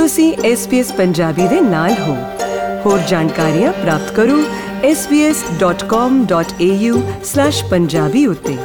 ਤੁਸੀਂ SBS ਪੰਜਾਬੀ ਦੇ ਨਾਲ ਹੋ। ਹੋਰ ਜਾਣਕਾਰੀਆਂ ਪ੍ਰਾਪਤ ਕਰੋ sbs.com.au/punjabi ਉੱਤੇ।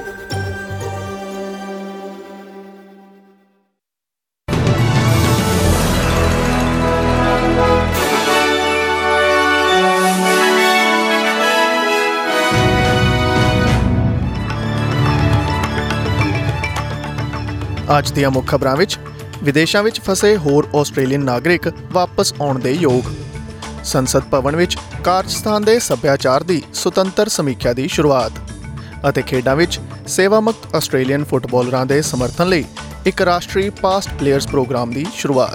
ਅੱਜ ਦੀਆਂ ਮੁੱਖ ਖਬਰਾਂ ਵਿੱਚ ਵਿਦੇਸ਼ਾਂ ਵਿੱਚ ਫਸੇ ਹੋਰ ਆਸਟ੍ਰੇਲੀਅਨ ਨਾਗਰਿਕ ਵਾਪਸ ਆਉਣ ਦੇ ਯੋਗ। ਸੰਸਦ ਭਵਨ ਵਿੱਚ ਕਾਰਜਸਥਾਨ ਦੇ ਸੱਭਿਆਚਾਰ ਦੀ ਸੁਤੰਤਰ ਸਮੀਖਿਆ ਦੀ ਸ਼ੁਰੂਆਤ ਅਤੇ ਖੇਡਾਂ ਵਿੱਚ ਸੇਵਾ ਮੁਕਤ ਆਸਟ੍ਰੇਲੀਅਨ ਫੁੱਟਬਾਲਰਾਂ ਦੇ ਸਮਰਥਨ ਲਈ ਇੱਕ ਰਾਸ਼ਟਰੀ ਪਾਸਟ ਪਲੇਅਰਸ ਪ੍ਰੋਗਰਾਮ ਦੀ ਸ਼ੁਰੂਆਤ।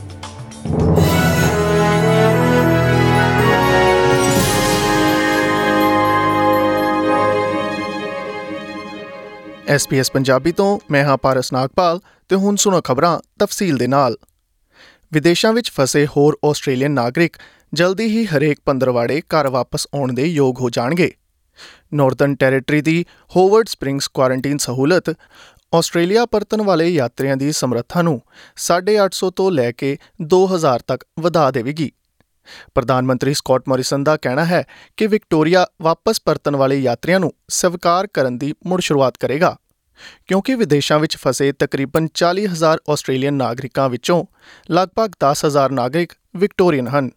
SBS ਪੰਜਾਬੀ ਤੋਂ ਮੈਂ ਹਾਂ ਪਾਰਸ ਨਾਗਪਾਲ ਤੇ ਹੁਣ ਸੁਣੋ ਖਬਰਾਂ ਤਫਸੀਲ ਦੇ ਨਾਲ। ਵਿਦੇਸ਼ਾਂ ਵਿੱਚ ਫਸੇ ਹੋਰ ਆਸਟ੍ਰੇਲੀਅਨ ਨਾਗਰਿਕ ਜਲਦੀ ਹੀ ਹਰੇਕ ਪੰਦਰਵਾੜੇ ਘਰ ਵਾਪਸ ਆਉਣ ਦੇ ਯੋਗ ਹੋ ਜਾਣਗੇ। ਨਾਰਦਰਨ ਟੈਰੀਟਰੀ ਦੀ ਹੋਵਰਡ ਸਪ੍ਰਿੰਗਸ ਕੁਆਰੰਟੀਨ ਸਹੂਲਤ ਆਸਟ੍ਰੇਲੀਆ ਪਰਤਣ ਵਾਲੇ ਯਾਤਰੀਆਂ ਦੀ ਸਮਰੱਥਾ ਨੂੰ 850 ਤੋਂ ਲੈ ਕੇ 2000 ਤੱਕ ਵਧਾ ਦੇਵੇਗੀ। ਪ੍ਰਧਾਨ ਮੰਤਰੀ ਸਕਾਟ ਮੋਰਿਸਨ ਦਾ ਕਹਿਣਾ ਹੈ ਕਿ ਵਿਕਟੋਰੀਆ ਵਾਪਸ ਪਰਤਣ ਵਾਲੇ ਯਾਤਰੀਆਂ ਨੂੰ ਸਵੀਕਾਰ ਕਰਨ ਦੀ ਮੁੜ ਸ਼ੁਰੂਆਤ ਕਰੇਗਾ, ਕਿਉਂਕਿ ਵਿਦੇਸ਼ਾਂ ਵਿੱਚ ਫਸੇ ਤਕਰੀਬਨ 40,000 ਆਸਟ੍ਰੇਲੀਅਨ ਨਾਗਰਿਕਾਂ ਵਿੱਚੋਂ ਲਗਭਗ 10,000 ਨਾਗਰਿਕ ਵਿਕਟੋਰੀਅਨ ਹਨ।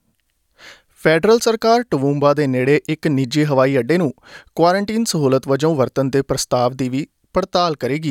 ਫੈਡਰਲ ਸਰਕਾਰ ਟਵੂੰਬਾ ਦੇ ਨੇੜੇ ਇੱਕ ਨਿੱਜੀ ਹਵਾਈ ਅੱਡੇ ਨੂੰ ਕੁਆਰੰਟੀਨ ਸਹੂਲਤ ਵਜੋਂ ਵਰਤਣ ਦੇ ਪ੍ਰਸਤਾਵ ਦੀ ਵੀ ਪੜਤਾਲ ਕਰੇਗੀ।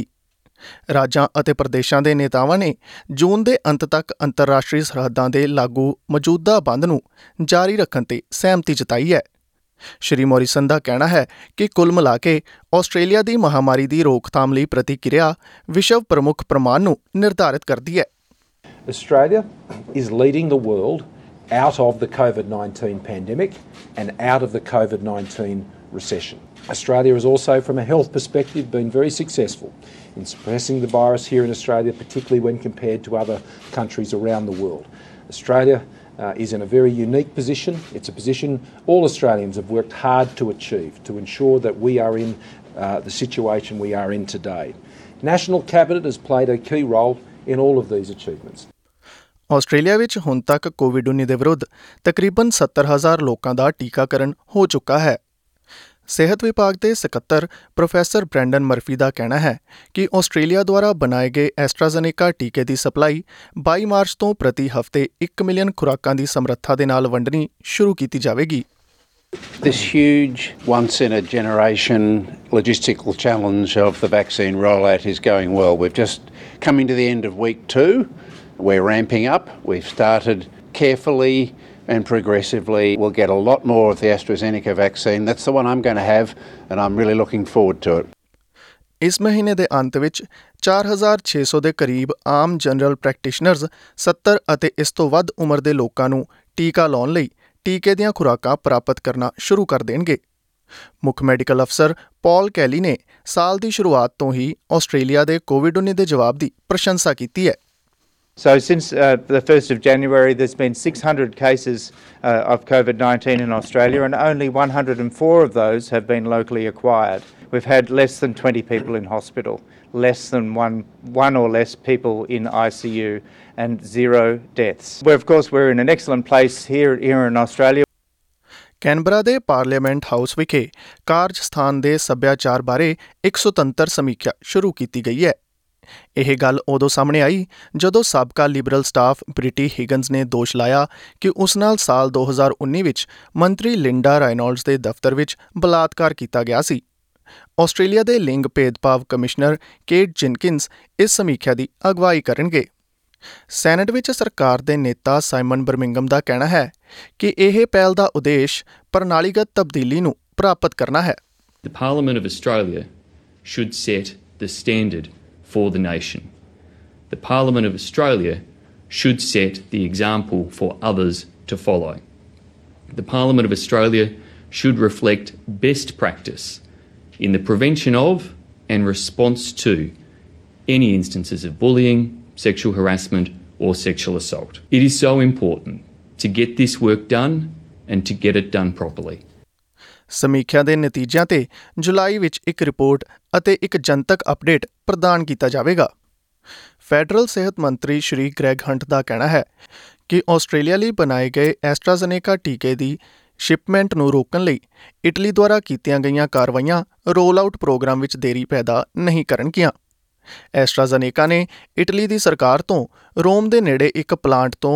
ਰਾਜਾਂ ਅਤੇ ਪ੍ਰਦੇਸ਼ਾਂ ਦੇ ਨੇਤਾਵਾਂ ਨੇ ਜੂਨ ਦੇ ਅੰਤ ਤੱਕ ਅੰਤਰਰਾਸ਼ਟਰੀ ਸਰਹੱਦਾਂ ਦੇ ਲਾਗੂ ਮੌਜੂਦਾ ਬੰਦ ਨੂੰ ਜਾਰੀ ਰੱਖਣ ਤੇ ਸਹਿਮਤੀ ਜਤਾਈ ਹੈ। ਸ਼੍ਰੀ ਮੋਰਿਸਨ ਦਾ ਕਹਿਣਾ ਹੈ ਕਿ ਕੁੱਲ ਮਿਲਾ ਕੇ ਆਸਟ੍ਰੇਲੀਆ ਦੀ ਮਹਾਮਾਰੀ ਦੀ ਰੋਕਥਾਮ ਲਈ ਪ੍ਰਤੀਕਿਰਿਆ ਵਿਸ਼ਵ ਪ੍ਰਮੁੱਖ ਪ੍ਰਮਾਣ ਨੂੰ ਨਿਰਧਾਰਿਤ ਕਰਦੀ ਹੈ। Australia is leading the world out of the COVID-19 pandemic and out of the COVID-19 recession. Australia has also, from a health perspective, been very successful in suppressing the virus here in Australia, particularly when compared to other countries around the world. Australia is in a very unique position. It's a position all Australians have worked hard to achieve, to ensure that we are in the situation we are in today. National Cabinet has played a key role in all of these achievements. Australia ਵਿੱਚ ਹੁਣ ਤੱਕ ਕੋਵਿਡ-19 ਦੇ ਵਿਰੁੱਧ ਤਕਰੀਬਨ 70,000 ਲੋਕਾਂ ਦਾ ਟੀਕਾਕਰਨ ਹੋ ਚੁੱਕਾ ਹੈ। ਸਿਹਤ ਵਿਭਾਗ ਦੇ ਸਕੱਤਰ ਪ੍ਰੋਫੈਸਰ ਬ੍ਰੈਂਡਨ ਮਰਫੀ ਦਾ ਕਹਿਣਾ ਹੈ ਕਿ ਆਸਟ੍ਰੇਲੀਆ ਦੁਆਰਾ ਬਣਾਏ ਗਏ ਐਸਟਰਾਜ਼ੇਨੇਕਾ ਟੀਕੇ ਦੀ ਸਪਲਾਈ 22 ਮਾਰਚ ਤੋਂ ਪ੍ਰਤੀ ਹਫ਼ਤੇ 1 ਮਿਲੀਅਨ ਖੁਰਾਕਾਂ ਦੀ ਸਮਰੱਥਾ ਦੇ ਨਾਲ ਵੰਡਣੀ ਸ਼ੁਰੂ ਕੀਤੀ ਜਾਵੇਗੀ। This huge once-in-a-generation logistical challenge of the vaccine rollout is going well. We've just come into the end of week 2. We're ramping up. We've started carefully and progressively. We'll get a lot more of the AstraZeneca vaccine. That's the one I'm going to have, and I'm really looking forward to it. ਇਸ ਮਹੀਨੇ ਦੇ ਅੰਤ ਵਿੱਚ 4,600 ਦੇ ਕਰੀਬ ਆਮ general practitioners 70 ਅਤੇ ਇਸ ਤੋਂ ਵੱਧ ਉਮਰ ਦੇ ਲੋਕਾਂ ਨੂੰ ਟੀਕਾ ਲਾਉਣ ਲਈ ਟੀਕੇ ਦੀਆਂ ਖੁਰਾਕਾਂ ਪ੍ਰਾਪਤ ਕਰਨਾ ਸ਼ੁਰੂ ਕਰ ਦੇਣਗੇ। ਮੁੱਖ ਮੈਡੀਕਲ ਅਫਸਰ ਪੌਲ ਕੈਲੀ ਨੇ ਸਾਲ ਦੀ ਸ਼ੁਰੂਆਤ ਤੋਂ ਹੀ ਆਸਟ੍ਰੇਲੀਆ ਦੇ ਕੋਵਿਡ-19 ਦੇ ਜਵਾਬ ਦੀ ਪ੍ਰਸ਼ੰਸਾ ਕੀਤੀ ਹੈ। So since the 1st of January, there's been 600 cases of COVID-19 in Australia, and only 104 of those have been locally acquired. We've had less than 20 people in hospital, less than one or less people in ICU, and 0 deaths. We're in an excellent place here in Australia. Canberra ਦੇ Parliament House ਵਿਖੇ ਕਾਰਜ ਸਥਾਨ ਦੇ ਸੱਭਿਆਚਾਰ ਬਾਰੇ ਇੱਕ ਸੁਤੰਤਰ ਸਮੀਖਿਆ ਸ਼ੁਰੂ ਕੀਤੀ ਗਈ ਹੈ। ਇਹ ਗੱਲ ਉਦੋਂ ਸਾਹਮਣੇ ਆਈ ਜਦੋਂ ਸਾਬਕਾ ਲਿਬਰਲ ਸਟਾਫ ਬ੍ਰਿਟੀ ਹਿਗਨਜ਼ ਨੇ ਦੋਸ਼ ਲਾਇਆ ਕਿ ਉਸ ਨਾਲ ਸਾਲ 2019 ਵਿੱਚ ਮੰਤਰੀ ਲਿੰਡਾ ਰਾਇਨੋਲਡਜ਼ ਦੇ ਦਫ਼ਤਰ ਵਿੱਚ ਬਲਾਤਕਾਰ ਕੀਤਾ ਗਿਆ ਸੀ। ਆਸਟ੍ਰੇਲੀਆ ਦੇ ਲਿੰਗ ਭੇਦਭਾਵ ਕਮਿਸ਼ਨਰ ਕੇਟ ਜਿਨਕਿੰਸ ਇਸ ਸਮੀਖਿਆ ਦੀ ਅਗਵਾਈ ਕਰਨਗੇ। ਸੈਨੇਟ ਵਿੱਚ ਸਰਕਾਰ ਦੇ ਨੇਤਾ ਸਾਈਮਨ ਬਰਮਿੰਗਮ ਦਾ ਕਹਿਣਾ ਹੈ ਕਿ ਇਹ ਪਹਿਲ ਦਾ ਉਦੇਸ਼ ਪ੍ਰਣਾਲੀਗਤ ਤਬਦੀਲੀ ਨੂੰ ਪ੍ਰਾਪਤ ਕਰਨਾ ਹੈ। The Parliament of Australia should set the standard for the nation. The Parliament of Australia should set the example for others to follow. The Parliament of Australia should reflect best practice in the prevention of and response to any instances of bullying, sexual harassment or sexual assault. It is so important to get this work done and to get it done properly. ਸਮੀਖਿਆ ਦੇ ਨਤੀਜਿਆਂ ਤੇ ਜੁਲਾਈ ਵਿੱਚ ਇੱਕ report ਅਤੇ ਇੱਕ ਜਨਤਕ update ਪ੍ਰਦਾਨ ਕੀਤਾ ਜਾਵੇਗਾ। ਫੈਡਰਲ ਸਿਹਤ ਮੰਤਰੀ ਸ਼੍ਰੀ ਗ੍ਰੈਗ ਹੰਟ ਦਾ ਕਹਿਣਾ ਹੈ ਕਿ ਆਸਟ੍ਰੇਲੀਆ ਲਈ ਬਣਾਏ ਗਏ ਐਸਟਰਾਜ਼ੇਨੇਕਾ ਟੀਕੇ ਦੀ ਸ਼ਿਪਮੈਂਟ ਨੂੰ ਰੋਕਣ ਲਈ ਇਟਲੀ ਦੁਆਰਾ ਕੀਤੀਆਂ ਗਈਆਂ ਕਾਰਵਾਈਆਂ ਰੋਲ ਆਊਟ ਪ੍ਰੋਗਰਾਮ ਵਿੱਚ ਦੇਰੀ ਪੈਦਾ ਨਹੀਂ ਕਰਨਗੀਆਂ। ਐਸਟਰਾਜ਼ੇਨੇਕਾ ਨੇ ਇਟਲੀ ਦੀ ਸਰਕਾਰ ਤੋਂ ਰੋਮ ਦੇ ਨੇੜੇ ਇੱਕ ਪਲਾਂਟ ਤੋਂ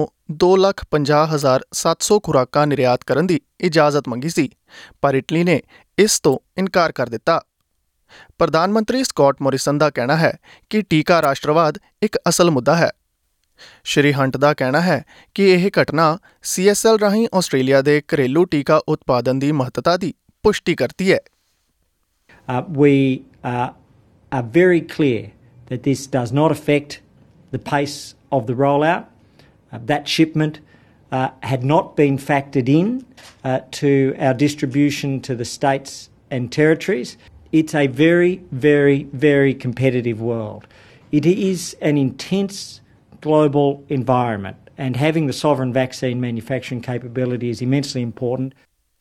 2,50,700 ਖੁਰਾਕਾਂ ਨਿਰਯਾਤ ਕਰਨ ਦੀ ਇਜਾਜ਼ਤ ਮੰਗੀ ਸੀ, ਪਰ ਇਟਲੀ ਨੇ ਇਸ ਤੋਂ ਇਨਕਾਰ ਕਰ ਦਿੱਤਾ। ਪ੍ਰਧਾਨ ਮੰਤਰੀ ਸਕਾਟ ਮੋਰਿਸਨ ਦਾ ਕਹਿਣਾ ਹੈ ਕਿ ਟੀਕਾ ਰਾਸ਼ਟਰਵਾਦ ਇੱਕ ਅਸਲ ਮੁੱਦਾ ਹੈ। ਸ਼੍ਰੀ ਹੰਟ ਦਾ ਕਹਿਣਾ ਹੈ ਕਿ ਇਹ ਘਟਨਾ CSL ਰਾਹੀਂ ਆਸਟ੍ਰੇਲੀਆ ਦੇ ਘਰੇਲੂ ਟੀਕਾ ਉਤਪਾਦਨ ਦੀ ਮਹੱਤਤਾ ਦੀ ਪੁਸ਼ਟੀ ਕਰਦੀ ਹੈ। We are very clear that this does not affect the pace of the rollout. That shipment had not been factored in to our distribution to the states and territories. It's a very, very, very competitive world. It is an intense global environment, and having the sovereign vaccine manufacturing capability is immensely important.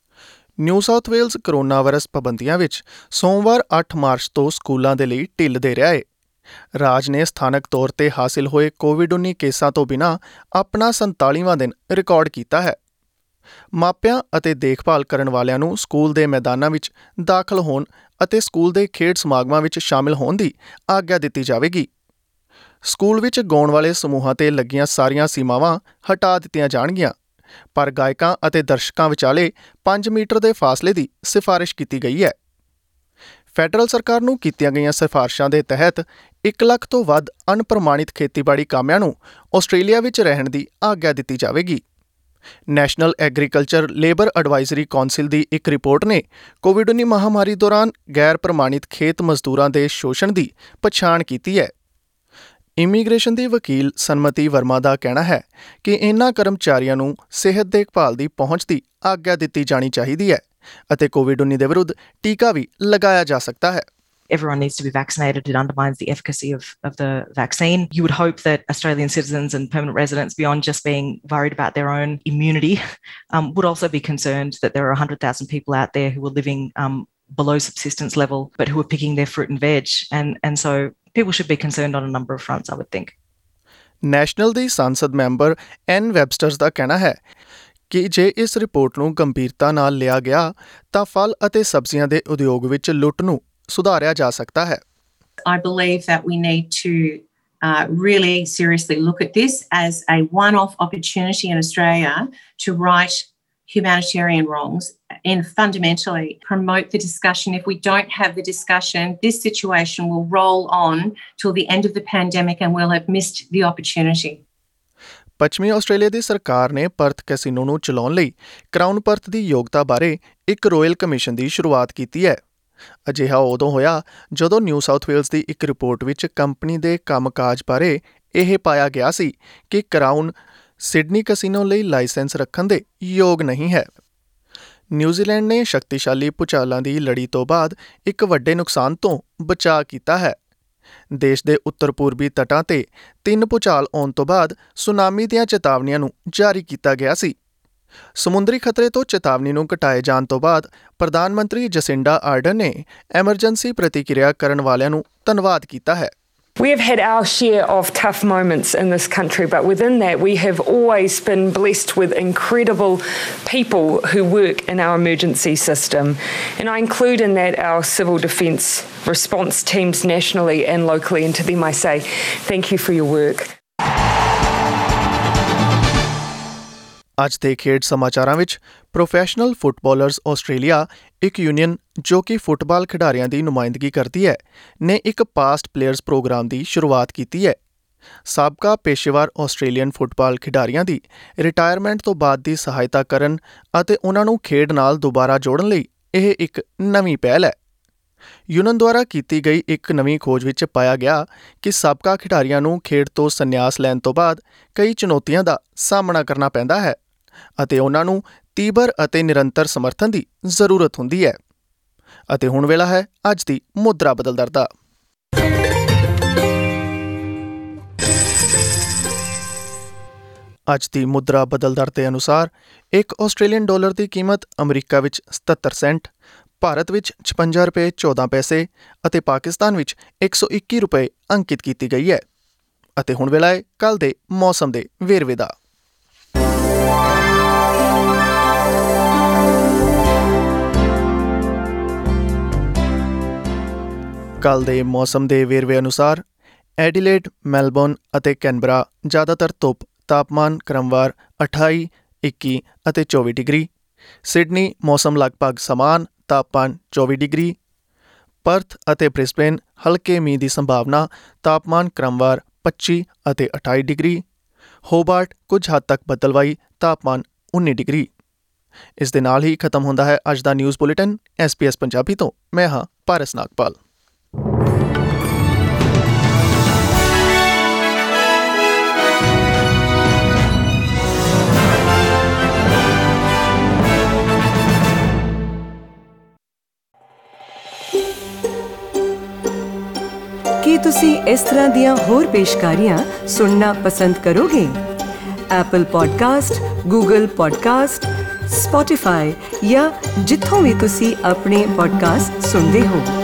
New South Wales corona virus ਪਾਬੰਦੀਆਂ ਵਿੱਚ ਸੋਮਵਾਰ 8 March ਤੋਂ ਸਕੂਲਾਂ ਦੇ ਲਈ ਢਿੱਲ ਦੇ ਰਿਹਾ ਹੈ। ਰਾਜ ਨੇ ਸਥਾਨਕ ਤੌਰ ਤੇ ਹਾਸਿਲ ਹੋਏ ਕੋਵਿਡ-19 ਕੇਸਾਂ ਤੋਂ ਬਿਨਾਂ ਆਪਣਾ 47ਵਾਂ ਦਿਨ ਰਿਕਾਰਡ ਕੀਤਾ ਹੈ। ਮਾਪਿਆਂ ਅਤੇ ਦੇਖਭਾਲ ਕਰਨ ਵਾਲਿਆਂ ਨੂੰ ਸਕੂਲ ਦੇ ਮੈਦਾਨਾਂ ਵਿੱਚ ਦਾਖਲ ਹੋਣ ਅਤੇ ਸਕੂਲ ਦੇ ਖੇਡ ਸਮਾਗਮਾਂ ਵਿੱਚ ਸ਼ਾਮਿਲ ਹੋਣ ਦੀ ਆਗਿਆ ਦਿੱਤੀ ਜਾਵੇਗੀ। ਸਕੂਲ ਵਿੱਚ ਗਾਉਣ ਵਾਲੇ ਸਮੂਹਾਂ 'ਤੇ ਲੱਗੀਆਂ ਸਾਰੀਆਂ ਸੀਮਾਵਾਂ ਹਟਾ ਦਿੱਤੀਆਂ ਜਾਣਗੀਆਂ, ਪਰ ਗਾਇਕਾਂ ਅਤੇ ਦਰਸ਼ਕਾਂ ਵਿਚਾਲੇ 5 ਮੀਟਰ ਦੇ ਫਾਸਲੇ ਦੀ ਸਿਫਾਰਿਸ਼ ਕੀਤੀ ਗਈ ਹੈ। ਫੈਡਰਲ ਸਰਕਾਰ ਨੂੰ ਕੀਤੀਆਂ ਗਈਆਂ ਸਿਫਾਰਿਸ਼ਾਂ ਦੇ ਤਹਿਤ 1 ਲੱਖ ਤੋਂ ਵੱਧ ਅਣਪ੍ਰਮਾਣਿਤ ਖੇਤੀਬਾੜੀ ਕਾਮਿਆਂ ਨੂੰ ਆਸਟ੍ਰੇਲੀਆ ਵਿੱਚ ਰਹਿਣ ਦੀ ਆਗਿਆ ਦਿੱਤੀ ਜਾਵੇਗੀ। National Agriculture Labour Advisory Council ਦੀ ਇੱਕ ਰਿਪੋਰਟ ਨੇ ਕੋਵਿਡ-19 ਮਹਾਮਾਰੀ ਦੌਰਾਨ ਗੈਰ ਪ੍ਰਮਾਣਿਤ ਖੇਤ ਮਜ਼ਦੂਰਾਂ ਦੇ ਸ਼ੋਸ਼ਣ ਦੀ ਪਛਾਣ ਕੀਤੀ ਹੈ। ਇਮੀਗ੍ਰੇਸ਼ਨ ਦੀ ਵਕੀਲ ਸਨਮਤੀ ਵਰਮਾ ਦਾ ਕਹਿਣਾ ਹੈ ਕਿ ਇਨ੍ਹਾਂ ਕਰਮਚਾਰੀਆਂ ਨੂੰ ਸਿਹਤ ਦੇਖਭਾਲ ਦੀ ਪਹੁੰਚ ਦੀ ਆਗਿਆ ਦਿੱਤੀ ਜਾਣੀ ਚਾਹੀਦੀ ਹੈ ਅਤੇ ਕੋਵਿਡ-19 ਦੇ ਵਿਰੁੱਧ ਟੀਕਾ ਵੀ ਲਗਾਇਆ ਜਾ ਸਕਦਾ ਹੈ। Everyone needs to be vaccinated. It undermines the efficacy of the vaccine. You would hope that Australian citizens and permanent residents, beyond just being worried about their own immunity, would also be concerned that there are 100,000 people out there who are living below subsistence level, but who are picking their fruit and veg. And so people should be concerned on a number of fronts, I would think. National ਦੀ ਸੰਸਦ member ਐਨ ਵੈਬਸਟਰਸ ਦਾ ਕਹਿਣਾ ਹੈ ਕਿ ਜੇ ਇਸ report ਨੂੰ ਗੰਭੀਰਤਾ ਨਾਲ ਲਿਆ ਗਿਆ ਤਾਂ ਫਲ ਅਤੇ ਸਬਜ਼ੀਆਂ ਦੇ ਉਦਯੋਗ ਵਿੱਚ ਲੁੱਟ ਨੂੰ ਸੁਧਾਰਿਆ ਜਾ ਸਕਦਾ ਹੈ। I believe that we need to really seriously look at this as a one-off opportunity in Australia to right humanitarian wrongs and fundamentally promote the discussion. If we don't have the discussion, this situation will roll on till the end of the pandemic and we'll have missed the opportunity. ਪੱਛਮੀ Australia ਦੀ ਸਰਕਾਰ ਨੇ Perth casino ਨੂੰ ਚਲਾਉਣ ਲਈ crown Perth ਦੀ ਯੋਗਤਾ ਬਾਰੇ ਇੱਕ ਰੋਇਲ ਕਮਿਸ਼ਨ ਦੀ ਸ਼ੁਰੂਆਤ ਕੀਤੀ ਹੈ। ਅਜਿਹਾ ਉਦੋਂ ਹੋਇਆ ਜਦੋਂ ਨਿਊ ਸਾਊਥ ਵੇਲਜ਼ ਦੀ ਇੱਕ ਰਿਪੋਰਟ ਵਿੱਚ ਕੰਪਨੀ ਦੇ ਕੰਮਕਾਜ ਬਾਰੇ ਇਹ ਪਾਇਆ ਗਿਆ ਸੀ ਕਿ ਕਰਾਊਨ ਸਿਡਨੀ ਕੈਸੀਨੋ ਲਈ ਲਾਇਸੈਂਸ ਰੱਖਣ ਦੇ ਯੋਗ ਨਹੀਂ ਹੈ। ਨਿਊਜ਼ੀਲੈਂਡ ਨੇ ਸ਼ਕਤੀਸ਼ਾਲੀ ਭੂਚਾਲਾਂ ਦੀ ਲੜੀ ਤੋਂ ਬਾਅਦ ਇੱਕ ਵੱਡੇ ਨੁਕਸਾਨ ਤੋਂ ਬਚਾਅ ਕੀਤਾ ਹੈ। ਦੇਸ਼ ਦੇ ਉੱਤਰ ਪੂਰਬੀ ਤਟਾਂ 'ਤੇ 3 ਭੂਚਾਲ ਆਉਣ ਤੋਂ ਬਾਅਦ ਸੁਨਾਮੀ ਦੀਆਂ ਚੇਤਾਵਨੀਆਂ ਨੂੰ ਜਾਰੀ ਕੀਤਾ ਗਿਆ ਸੀ। ਸਮੁੰਦਰੀ ਖਤਰੇ ਤੋਂ ਚੇਤਾਵਨੀ ਨੂੰ ਘਟਾਏ ਜਾਣ ਤੋਂ ਬਾਅਦ ਪ੍ਰਧਾਨ ਮੰਤਰੀ ਜਸਿੰਡਾ ਆਰਡਨ ਨੇ ਐਮਰਜੈਂਸੀ ਪ੍ਰਤੀਕਿਰਿਆ ਕਰਨ ਵਾਲਿਆਂ ਨੂੰ ਧੰਨਵਾਦ ਕੀਤਾ ਹੈ। We have had our share of tough moments in this country, but within that we have always been blessed with incredible people who work in our emergency system. And I include in that our civil defence response teams nationally and locally, and to them I say thank you for your work. ਅੱਜ ਦੇ ਖੇਡ ਸਮਾਚਾਰਾਂ ਵਿੱਚ Professional Footballers Australia, ਇੱਕ union ਜੋ ਕਿ football ਖਿਡਾਰੀਆਂ ਦੀ ਨੁਮਾਇੰਦਗੀ ਕਰਦੀ ਹੈ, ਨੇ ਇੱਕ ਪਾਸਟ ਪਲੇਅਰਸ ਪ੍ਰੋਗਰਾਮ ਦੀ ਸ਼ੁਰੂਆਤ ਕੀਤੀ ਹੈ। ਸਾਬਕਾ ਪੇਸ਼ੇਵਰ ਆਸਟ੍ਰੇਲੀਅਨ ਫੁੱਟਬਾਲ ਖਿਡਾਰੀਆਂ ਦੀ ਰਿਟਾਇਰਮੈਂਟ ਤੋਂ ਬਾਅਦ ਦੀ ਸਹਾਇਤਾ ਕਰਨ ਅਤੇ ਉਹਨਾਂ ਨੂੰ ਖੇਡ ਨਾਲ ਦੁਬਾਰਾ ਜੋੜਨ ਲਈ ਇਹ ਇੱਕ ਨਵੀਂ ਪਹਿਲ ਹੈ। ਯੂਨੀਅਨ ਦੁਆਰਾ ਕੀਤੀ ਗਈ ਇੱਕ ਨਵੀਂ ਖੋਜ ਵਿੱਚ ਪਾਇਆ ਗਿਆ ਕਿ ਸਾਬਕਾ ਖਿਡਾਰੀਆਂ ਨੂੰ ਖੇਡ ਤੋਂ ਸੰਨਿਆਸ ਲੈਣ ਤੋਂ ਬਾਅਦ ਕਈ ਚੁਣੌਤੀਆਂ ਦਾ ਸਾਹਮਣਾ ਕਰਨਾ ਪੈਂਦਾ ਹੈ ਅਤੇ ਉਹਨਾਂ ਨੂੰ ਤੀਬਰ ਅਤੇ ਨਿਰੰਤਰ ਸਮਰਥਨ ਦੀ ਜ਼ਰੂਰਤ ਹੁੰਦੀ ਹੈ। ਅਤੇ ਹੁਣ ਵੇਲਾ ਹੈ ਅੱਜ ਦੀ ਮੁਦਰਾ ਬਦਲਦਰ ਦਾ। ਅੱਜ ਦੀ ਮੁਦਰਾ ਬਦਲਦਰ ਦੇ ਅਨੁਸਾਰ ਇੱਕ ਆਸਟ੍ਰੇਲੀਅਨ ਡਾਲਰ ਦੀ ਕੀਮਤ ਅਮਰੀਕਾ ਵਿੱਚ 77 ਸੈਂਟ, ਭਾਰਤ ਵਿੱਚ 56 ਰੁਪਏ 14 ਪੈਸੇ ਅਤੇ ਪਾਕਿਸਤਾਨ ਵਿੱਚ 121 ਰੁਪਏ ਅੰਕਿਤ ਕੀਤੀ ਗਈ ਹੈ। ਅਤੇ ਹੁਣ ਵੇਲਾ ਹੈ ਕੱਲ੍ਹ ਦੇ ਮੌਸਮ ਦੇ ਵੇਰਵੇ ਦਾ। ਕੱਲ੍ਹ ਦੇ ਮੌਸਮ ਦੇ ਵੇਰਵੇ ਅਨੁਸਾਰ ਐਡੀਲੇਡ, ਮੈਲਬੌਰਨ ਅਤੇ ਕੈਨਬਰਾ ਜ਼ਿਆਦਾਤਰ ਧੁੱਪ, ਤਾਪਮਾਨ ਕ੍ਰਮਵਾਰ 28, 21 ਅਤੇ 24 ਡਿਗਰੀ। ਸਿਡਨੀ ਮੌਸਮ ਲਗਭਗ ਸਮਾਨ, ਤਾਪਮਾਨ 24 ਡਿਗਰੀ। ਪਰਥ ਅਤੇ ਬ੍ਰਿਸਬੇਨ ਹਲਕੇ ਮੀਂਹ ਦੀ ਸੰਭਾਵਨਾ, ਤਾਪਮਾਨ ਕ੍ਰਮਵਾਰ 25 ਅਤੇ 28 ਡਿਗਰੀ। ਹੋਬਾਰਟ ਕੁਝ ਹੱਦ ਤੱਕ ਬੱਦਲਵਾਈ, ਤਾਪਮਾਨ 19 ਡਿਗਰੀ। ਇਸ ਦੇ ਨਾਲ ਹੀ ਖਤਮ ਹੁੰਦਾ ਹੈ ਅੱਜ ਦਾ ਨਿਊਜ਼ ਬੁਲੇਟਿਨ। SBS ਪੰਜਾਬੀ ਤੋਂ ਮੈਂ ਹਾਂ ਪਾਰਸ ਨਾਗਪਾਲ। ਕੀ ਤੁਸੀਂ ਇਸ ਤਰ੍ਹਾਂ ਦੀਆਂ ਹੋਰ ਪੇਸ਼ਕਾਰੀਆਂ ਸੁਣਨਾ ਪਸੰਦ ਕਰੋਗੇ? Apple podcast, Google podcast, Spotify ਜਾਂ ਜਿੱਥੋਂ ਵੀ ਤੁਸੀਂ ਆਪਣੇ ਪੋਡਕਾਸਟ ਸੁਣਦੇ ਹੋ।